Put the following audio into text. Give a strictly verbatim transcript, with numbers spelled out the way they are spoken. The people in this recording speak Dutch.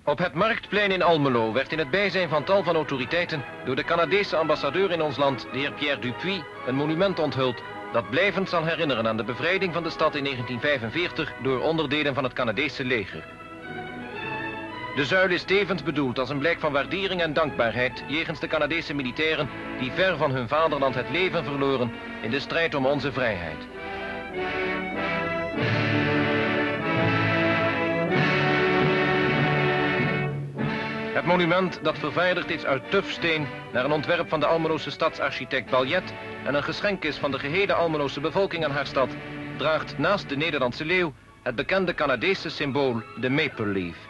Op het Marktplein in Almelo werd in het bijzijn van tal van autoriteiten door de Canadese ambassadeur in ons land, de heer Pierre Dupuis, een monument onthuld dat blijvend zal herinneren aan de bevrijding van de stad in negentien vijfenveertig door onderdelen van het Canadese leger. De zuil is tevens bedoeld als een blijk van waardering en dankbaarheid jegens de Canadese militairen die ver van hun vaderland het leven verloren in de strijd om onze vrijheid. Het monument, dat vervaardigd is uit tufsteen naar een ontwerp van de Almeloze stadsarchitect Baljet en een geschenk is van de gehele Almeloze bevolking aan haar stad, draagt naast de Nederlandse leeuw het bekende Canadese symbool, de maple leaf.